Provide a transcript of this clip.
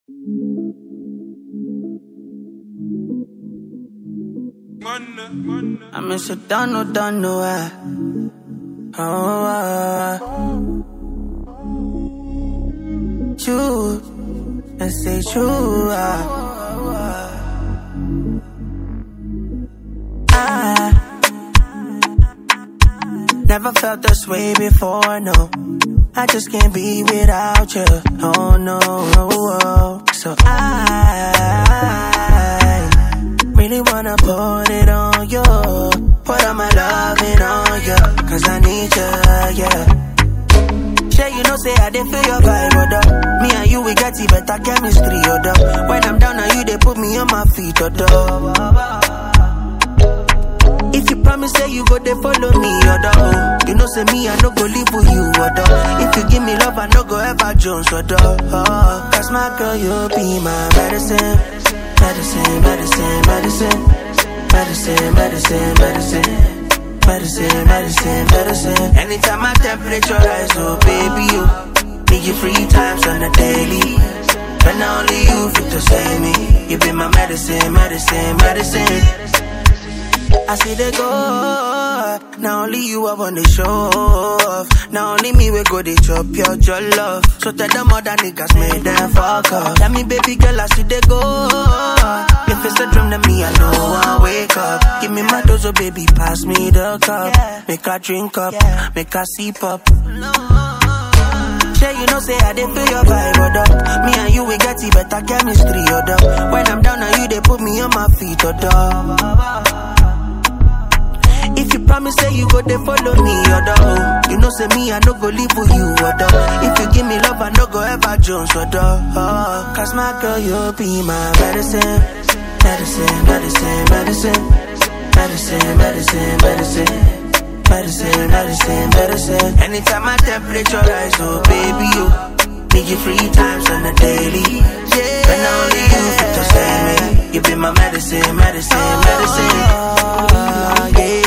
I miss a done, true, let's say true, I never felt this way before, no. I just can't be without you, oh no. So I really wanna put it on you, put all my loving on you, cause I need you, yeah. Sure, you know, say I didn't feel your vibe, me and you, we got the better chemistry, when I'm down on you, they put me on my feet, If you promise, say you go, they follow me, you know, say me, I no go live with you, If you give me love, I no go ever jones, Cause my girl, you be my medicine, medicine, medicine, medicine, medicine, medicine, medicine, medicine, medicine, medicine. Anytime my temperature rise, oh baby, you need you 3 times on the daily. When only you fit to save me, you be my medicine, medicine, medicine. I see they go, now only you I wanna show off. Now only me we go, they chop your love. So tell them other niggas, make them fuck up. Tell me baby girl, I see they go. If it's a dream, then me I know I wake up. Give me my dose, oh baby, pass me the cup. Make her drink up, make her sip up. Sure, you know, say I didn't feel your vibe, me and you, we got the better chemistry, when I'm down on you, they put me on my feet, If you promise, say you go, they follow me, you know, say me, I no go live with you, If you give me love, I no go ever jones, Cause my girl, you be my medicine, medicine, medicine, medicine, medicine, medicine, medicine, medicine, medicine, medicine. Anytime my temperature rise, oh baby, you need you 3 times on the daily. When only you fit to save me, you be my medicine, medicine, medicine. Yeah.